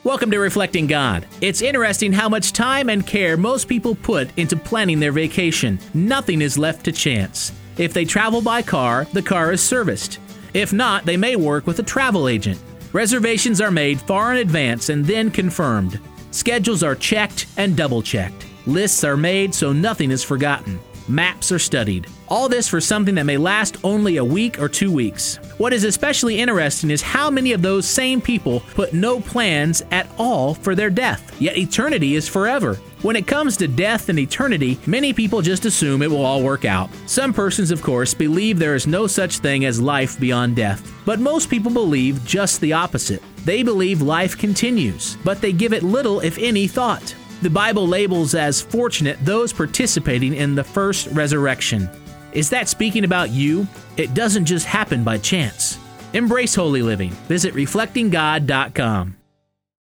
Welcome to Reflecting God. It's interesting how much time and care most people put into planning their vacation. Nothing is left to chance. If they travel by car, the car is serviced. If not, they may work with a travel agent. Reservations are made far in advance and then confirmed. Schedules are checked and double-checked. Lists are made so nothing is forgotten. Maps are studied. All this for something that may last only a week or 2 weeks. What is especially interesting is how many of those same people put no plans at all for their death. Yet eternity is forever. When it comes to death and eternity, many people just assume it will all work out. Some persons, of course, believe there is no such thing as life beyond death. But most people believe just the opposite. They believe life continues, but they give it little, if any, thought. The Bible labels as fortunate those participating in the first resurrection. Is that speaking about you? It doesn't just happen by chance. Embrace holy living. Visit reflectinggod.com.